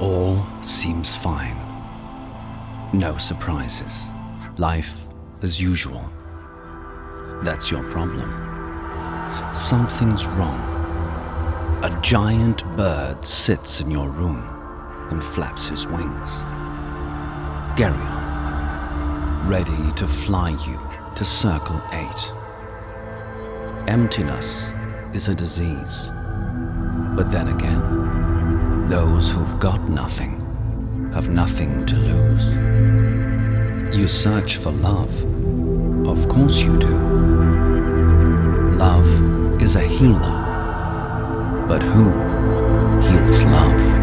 All seems fine. No surprises. Life as usual. That's your problem. Something's wrong. A giant bird sits in your room and flaps his wings. Geryon, ready to fly you to Circle 8. Emptiness is a disease. But then again, those who've got nothing have nothing to lose. You search for love. Of course you do. Love is a healer. But who heals love?